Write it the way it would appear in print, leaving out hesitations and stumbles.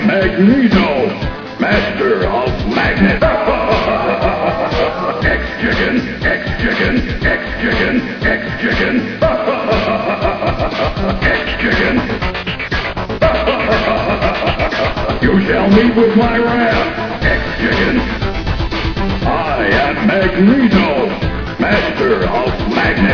Magneto, master of magnet. X-Chicken, X-Chicken, X-Chicken, X-Chicken, X-Chicken. You shall meet with my wrath, X-Chicken. I am Magneto, master of magnet.